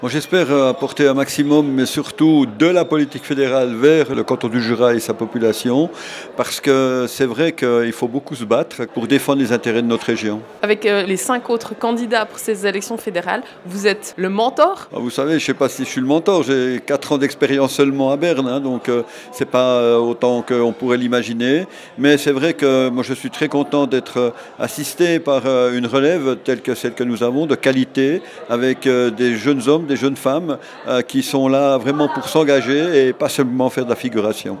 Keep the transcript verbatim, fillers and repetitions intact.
Moi, j'espère euh, apporter un maximum, mais surtout de la politique fédérale vers le canton du Jura et sa population, parce que c'est vrai qu'il faut beaucoup se battre pour défendre les intérêts de notre région. Avec euh, les cinq autres candidats pour ces élections fédérales, vous êtes le mentor. Ah, vous savez, je ne sais pas si je suis le mentor, j'ai quatre ans d'expérience seulement à Berne, hein, donc euh, ce n'est pas euh, autant qu'on pourrait l'imaginer. Mais c'est vrai que moi je suis très content d'être euh, assisté par euh, une relève telle que celle que nous avons, de qualité, avec euh, des jeunes hommes, des jeunes femmes euh, qui sont là vraiment pour s'engager et pas seulement faire de la figuration.